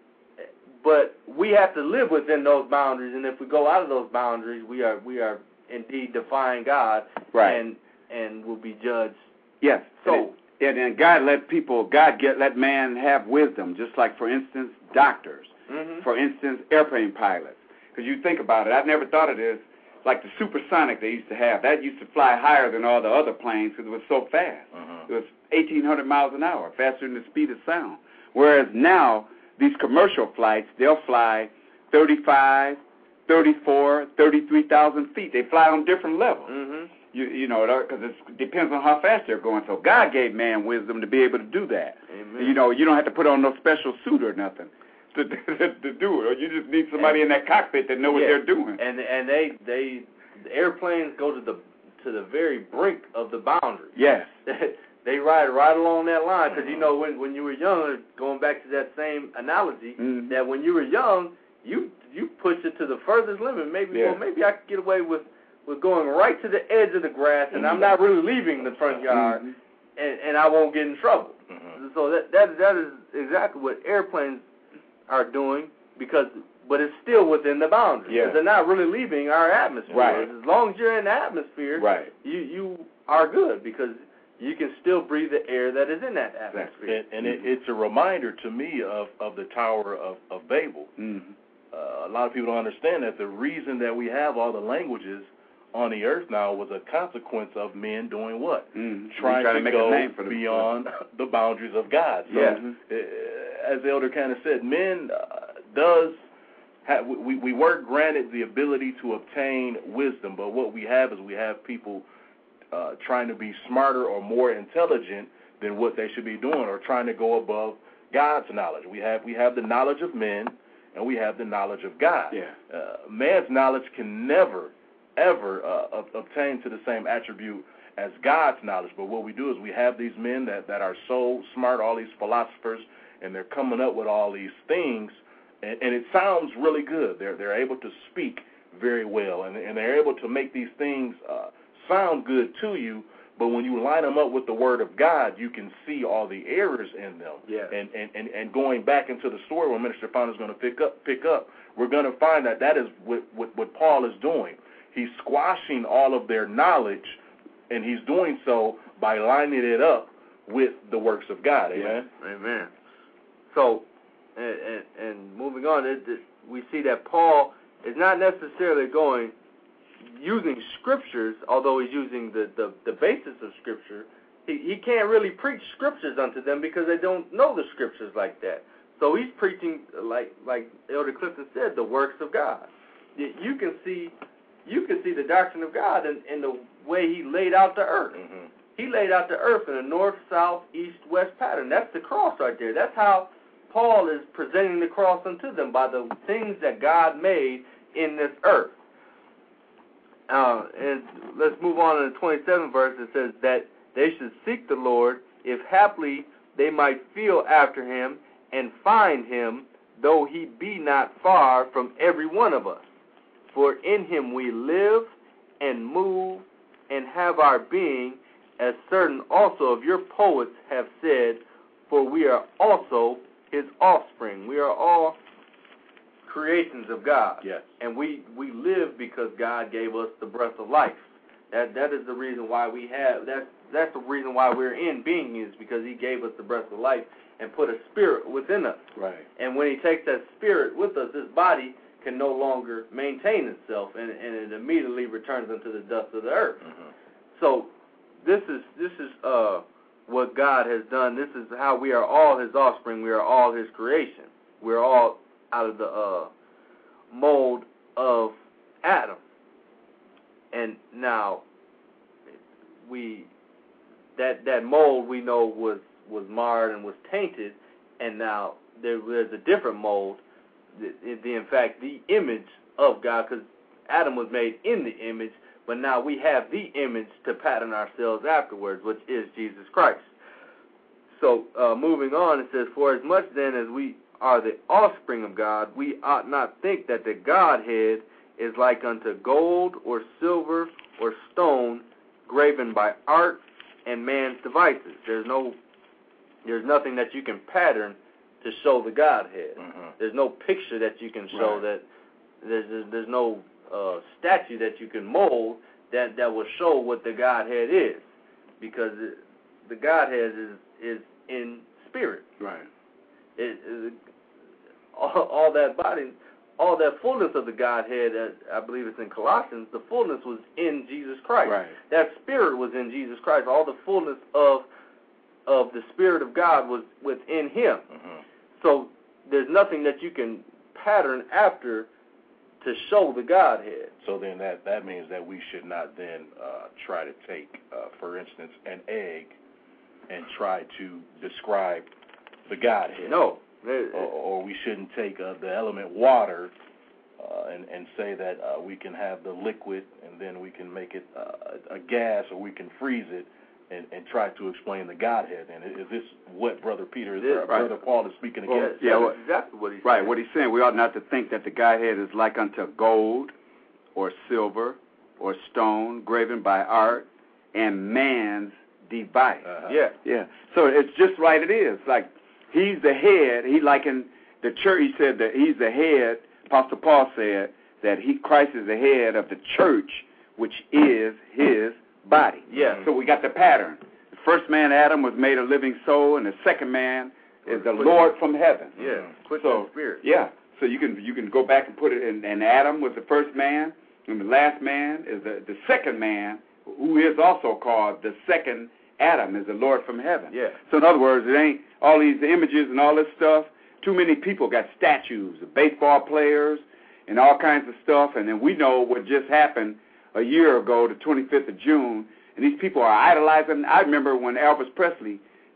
But we have to live within those boundaries. And if we go out of those boundaries, we are we are indeed defying God. Right. And and will be judged. Yes. So. And then God let people, God get let man have wisdom, just like, for instance, doctors. Mm-hmm. For instance, airplane pilots. Because you think about it, I've never thought of this, like the supersonic they used to have. That used to fly higher than all the other planes because it was so fast. Mm-hmm. It was eighteen hundred miles an hour, faster than the speed of sound. Whereas now, these commercial flights, they'll fly thirty-five, thirty-four, thirty-three thousand feet. They fly on different levels. Mm-hmm. You, you know, because it depends on how fast they're going. So God gave man wisdom to be able to do that. Amen. You know, you don't have to put on no special suit or nothing to, to, to do it. Or you just need somebody and, in that cockpit that know what yeah. they're doing. And and they they the airplanes go to the to the very brink of the boundary. Yes. They ride right along that line, because you know when when you were young, going back to that same analogy, mm-hmm. that when you were young, you you pushed it to the furthest limit. Maybe yeah. well, maybe I could get away with. We're going right to the edge of the grass, and mm-hmm. I'm not really leaving the front yard, mm-hmm. and, and I won't get in trouble. Mm-hmm. So that that that is exactly what airplanes are doing, because but it's still within the boundaries. Yeah. They're not really leaving our atmosphere. Right. As long as you're in the atmosphere, Right. you you are good, because you can still breathe the air that is in that atmosphere. And, and it, it's a reminder to me of, of the Tower of, of Babel. Mm-hmm. Uh, a lot of people don't understand that the reason that we have all the languages on the earth now was a consequence of men doing what? Mm-hmm. Trying to, to make go a name for beyond the boundaries of God. So, yeah. uh, as the elder kind of said, men uh, does have, we, we were granted the ability to obtain wisdom, but what we have is we have people uh, trying to be smarter or more intelligent than what they should be doing, or trying to go above God's knowledge. We have we have the knowledge of men, and we have the knowledge of God. Yeah. Uh, man's knowledge can never, ever uh, obtain to the same attribute as God's knowledge. But what we do is we have these men that, that are so smart, all these philosophers, and they're coming up with all these things, and, and it sounds really good. They're they're able to speak very well, and, and they're able to make these things uh, sound good to you. But when you line them up with the Word of God, you can see all the errors in them. Yeah. And, and, and, and going back into the story where Minister Founder is going to pick up, pick up, we're going to find that that is what, what, what Paul is doing. He's squashing all of their knowledge, and he's doing so by lining it up with the works of God. Amen? Yeah. Amen. So, and, and, and moving on, it, it, we see that Paul is not necessarily going using scriptures, although he's using the, the, the basis of scripture. He, he can't really preach scriptures unto them because they don't know the scriptures like that. So he's preaching, like like Elder Clifton said, the works of God. You can see you can see the doctrine of God in, in the way he laid out the earth. Mm-hmm. He laid out the earth in a north, south, east, west pattern. That's the cross right there. That's how Paul is presenting the cross unto them, by the things that God made in this earth. Uh, and let's move on to the twenty-seventh verse. It says that they should seek the Lord, if haply they might feel after him and find him, though he be not far from every one of us. For in him we live and move and have our being, as certain also of your poets have said, for we are also his offspring. We are all creations of God. Yes. And we, we live because God gave us the breath of life. That that is the reason why we have that's that's the reason why we're in being, is because he gave us the breath of life and put a spirit within us. Right. And when he takes that spirit with us, this body can no longer maintain itself, and, and it immediately returns into the dust of the earth. Mm-hmm. So this is this is uh what God has done. This is how we are all his offspring. We are all his creation. We're all out of the uh, mold of Adam. And now we that that mold we know was, was marred and was tainted, and now there, there's a different mold. The, the in fact the image of God, because Adam was made in the image, but now we have the image to pattern ourselves afterwards, which is Jesus Christ. So uh, moving on, it says, for as much then as we are the offspring of God, we ought not think that the Godhead is like unto gold or silver or stone graven by art and man's devices. There's no, there's nothing that you can pattern to show the Godhead. Mm-hmm. There's no picture that you can show. Right. that there's there's, there's no uh, statue that you can mold that, that will show what the Godhead is, because it, the Godhead is is in spirit. Right. It, it, all, all that body, all that fullness of the Godhead, uh, I believe it's in Colossians, the fullness was in Jesus Christ. Right. That spirit was in Jesus Christ. All the fullness of of the Spirit of God was within him. Mm-hmm. So there's nothing that you can pattern after to show the Godhead. So then that, that means that we should not then uh, try to take, uh, for instance, an egg and try to describe the Godhead. No. Or, or we shouldn't take uh, the element water uh, and, and say that uh, we can have the liquid and then we can make it uh, a gas, or we can freeze it and, and try to explain the Godhead. And is this what Brother Peter, is, yeah, uh, right. Brother Paul is speaking Well, against? yeah, well, exactly what he's right, saying. what he's saying, we ought not to think that the Godhead is like unto gold or silver or stone graven by art and man's device. Uh-huh. Yeah. Yeah. So it's just right it is. Like, he's the head. He likened the church. He said that he's the head. Apostle Paul said that he Christ is the head of the church, which is his body. Yeah. So we got the pattern. The first man, Adam, was made a living soul, and the second man is the Lord from heaven. Yeah. Quick So spirit. yeah. So you can you can go back and put it in. And Adam was the first man, and the last man is the the second man, who is also called the second Adam, is the Lord from heaven. Yeah. So in other words, it ain't all these images and all this stuff. Too many people got statues of baseball players and all kinds of stuff, and then we know what just happened a year ago, the twenty-fifth of June, and these people are idolizing. I remember when Elvis Presley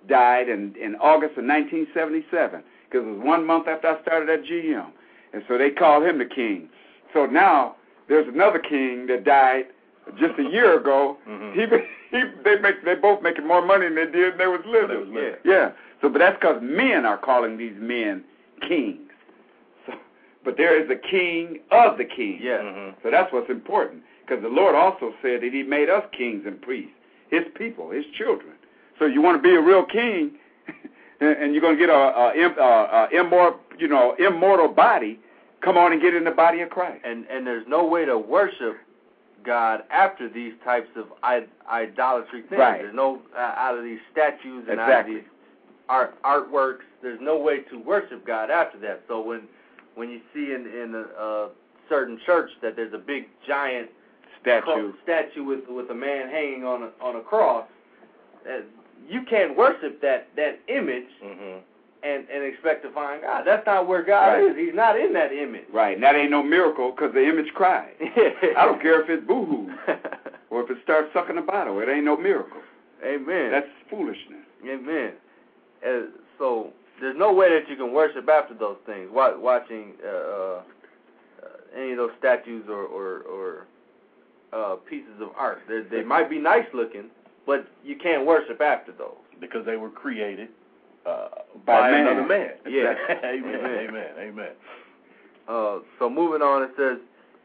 died in, in August of nineteen seventy-seven, because it was one month after I started at G M. And so they called him the king. So now there's another king that died just a year ago. Mm-hmm. He, he, they make, they both making more money than they did when they was living. They was living. Yeah. yeah. So, but that's because men are calling these men kings. So, but there is a king of the kings. Yeah. Mm-hmm. So that's what's important, because the Lord also said that He made us kings and priests, His people, His children. So you want to be a real king, and you're going to get a, a, a, a immortal, you know, immortal body. Come on and get in the body of Christ. And and there's no way to worship God after these types of I- idolatry things. Right. There's no uh, out of these statues and exactly. out of these art artworks. There's no way to worship God after that. So when when you see in in a, a certain church that there's a big giant statue cro- statue with with a man hanging on a on a cross, uh, you can't worship that that image. Mm-hmm. And, and expect to find God. That's not where God right. is. He's not in that image. Right. And that ain't no miracle, because the image cried. I don't care if it's boo-hoo or if it starts sucking the bottle. It ain't no miracle. Amen. That's foolishness. Amen. Uh, so there's no way that you can worship after those things. Watching uh, uh, any of those statues or, or, or uh, pieces of art. They're, they might be nice looking, but you can't worship after those. Because they were created Uh, by, by man. another man. Yeah. amen, amen, amen. Uh, so moving on, it says,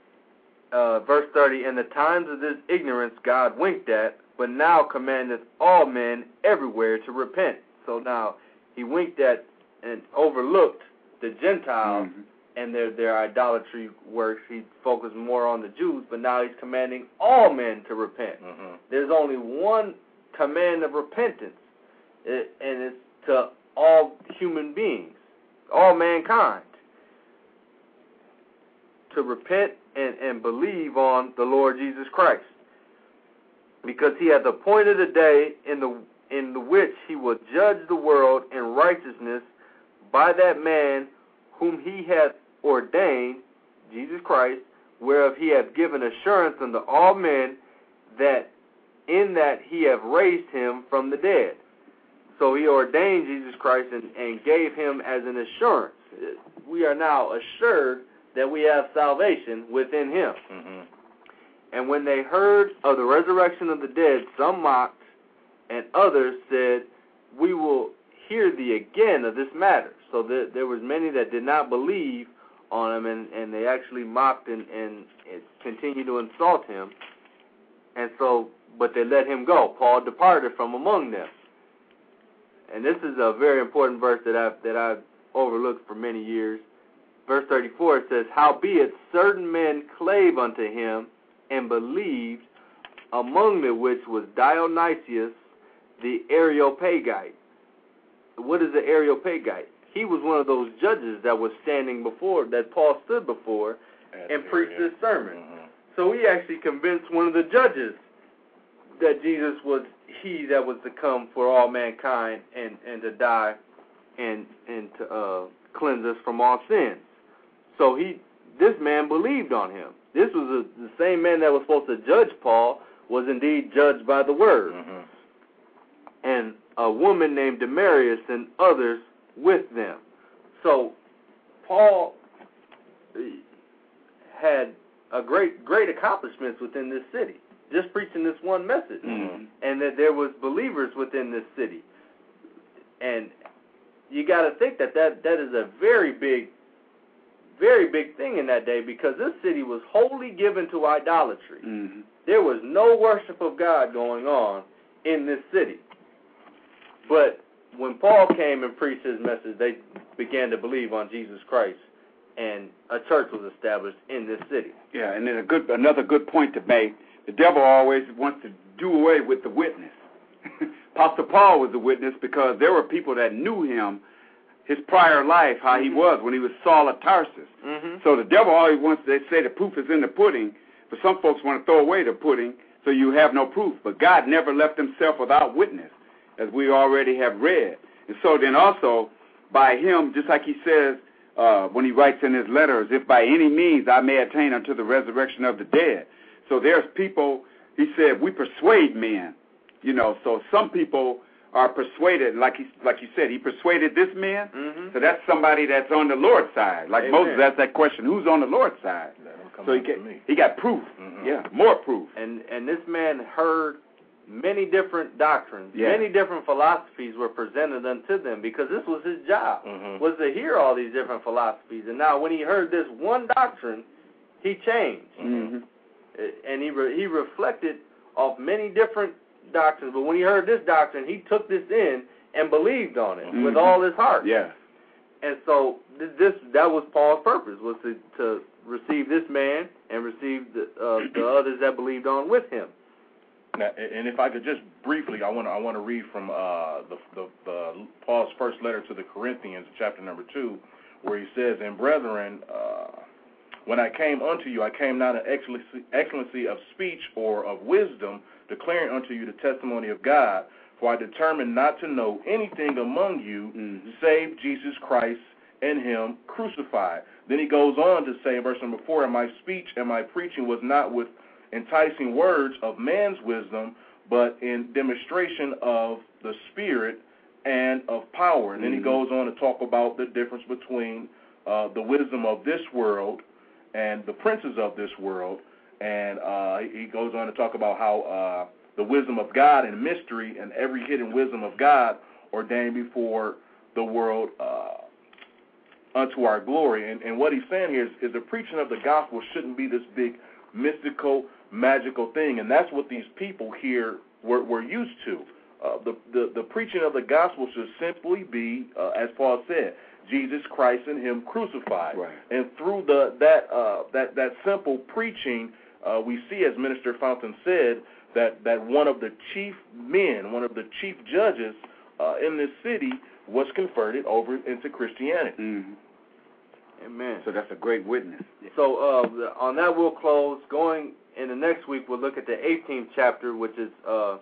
uh, verse thirty, in the times of this ignorance God winked at, but now commandeth all men everywhere to repent. So now He winked at and overlooked the Gentiles mm-hmm. and their, their idolatry works. He focused more on the Jews, but now He's commanding all men to repent. Mm-hmm. There's only one command of repentance, it, and it's to all human beings, all mankind, to repent and, and believe on the Lord Jesus Christ, because He hath appointed a day in the in the which He will judge the world in righteousness by that man whom He hath ordained, Jesus Christ, whereof He hath given assurance unto all men, that in that He hath raised Him from the dead. So He ordained Jesus Christ and, and gave Him as an assurance. We are now assured that we have salvation within Him. Mm-hmm. And when they heard of the resurrection of the dead, some mocked, and others said, we will hear thee again of this matter. So there, there was many that did not believe on Him, and, and they actually mocked and, and, and continued to insult Him. And so, but they let Him go. Paul departed from among them. And this is a very important verse that I've, that I've overlooked for many years. Verse thirty-four, it says, howbeit certain men clave unto Him and believed, among the which was Dionysius the Areopagite. What is the Areopagite? He was one of those judges that was standing before, that Paul stood before That's and preached this sermon. Mm-hmm. So he actually convinced one of the judges that Jesus was He that was to come for all mankind and, and to die and and to uh, cleanse us from all sins. So he, this man believed on Him. This was a, the same man that was supposed to judge Paul was indeed judged by the word. Mm-hmm. And a woman named Demarius and others with them. So Paul had a great great accomplishments within this city, just preaching this one message, mm-hmm. and that there was believers within this city. And you got to think that, that that is a very big, very big thing in that day, because this city was wholly given to idolatry. Mm-hmm. There was no worship of God going on in this city. But when Paul came and preached his message, they began to believe on Jesus Christ, and a church was established in this city. Yeah, and then a good another good point to make. The devil always wants to do away with the witness. Apostle Paul was a witness because there were people that knew him, his prior life, how he was when he was Saul of Tarsus. Mm-hmm. So the devil always wants, they say the proof is in the pudding, but some folks want to throw away the pudding so you have no proof. But God never left himself without witness, as we already have read. And so then also, by him, just like he says uh, when he writes in his letters, if by any means I may attain unto the resurrection of the dead. So there's people, he said, we persuade men. You know, so some people are persuaded, like he, like you said, he persuaded this man. Mm-hmm. So that's somebody that's on the Lord's side. Like Amen. Moses asked that question, who's on the Lord's side? So he, get, he got proof. Mm-hmm. Yeah, more proof. And and this man heard many different doctrines, yeah. many different philosophies were presented unto them, because this was his job, mm-hmm. was to hear all these different philosophies. And now when he heard this one doctrine, he changed. Mm-hmm. And he re- he reflected off many different doctrines. But when he heard this doctrine, he took this in and believed on it mm-hmm. with all his heart. Yeah. And so this, this that was Paul's purpose, was to, to receive this man and receive the, uh, the others that believed on with him. Now, and if I could just briefly, I want to I want to read from uh, the, the, the Paul's first letter to the Corinthians, chapter number two, where he says, "And brethren, uh, when I came unto you, I came not in excellency, excellency of speech or of wisdom, declaring unto you the testimony of God. For I determined not to know anything among you mm-hmm. save Jesus Christ and him crucified." Then he goes on to say in verse number four, "And my speech and my preaching was not with enticing words of man's wisdom, but in demonstration of the Spirit and of power." And then mm-hmm. he goes on to talk about the difference between uh, the wisdom of this world and the princes of this world. And uh, he goes on to talk about how uh, the wisdom of God and mystery and every hidden wisdom of God ordained before the world uh, unto our glory. And, and what he's saying here is, is the preaching of the gospel shouldn't be this big mystical, magical thing. And that's what these people here were, were used to. Uh, the, the, the preaching of the gospel should simply be, uh, as Paul said, Jesus Christ and him crucified. Right. And through the that uh, that that simple preaching, uh, we see, as Minister Fountain said, that, that one of the chief men, one of the chief judges uh, in this city was converted over into Christianity. Mm-hmm. Amen. So that's a great witness. So uh, on that we'll close. Going in the next week, we'll look at the eighteenth chapter, which is uh,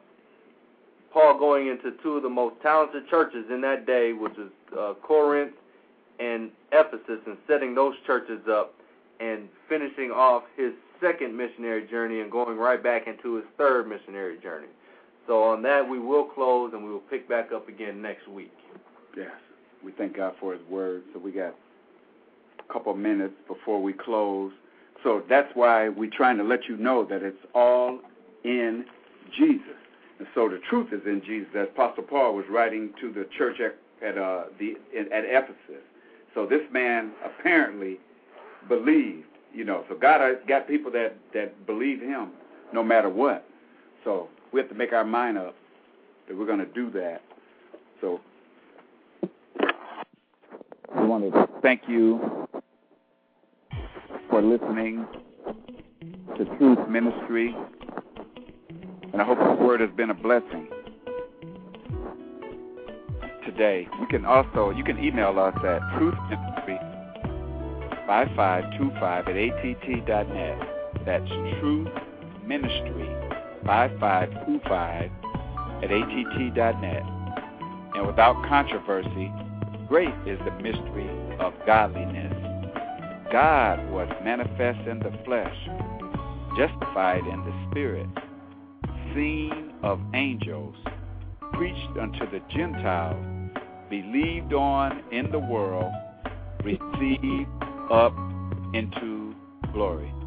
Paul going into two of the most talented churches in that day, which is uh, Corinth and Ephesus, and setting those churches up and finishing off his second missionary journey and going right back into his third missionary journey. So on that we will close, and we will pick back up again next week. Yes. We thank God for his word. So we got a couple of minutes before we close. So that's why we're trying to let you know that it's all in Jesus. And so the truth is in Jesus. As Apostle Paul was writing to the church at, at, uh, the, at Ephesus. So this man apparently believed, you know. So God has got people that, that believe him no matter what. So we have to make our mind up that we're going to do that. So we want to thank you for listening to Truth Ministry, and I hope this word has been a blessing today. You can also, you can email us at truthministry five five two five at A T T dot net. That's truthministry five five two five at A T T dot net. And without controversy, great is the mystery of godliness. God was manifest in the flesh, justified in the spirit, seen of angels, preached unto the Gentiles, believed on in the world, received up into glory.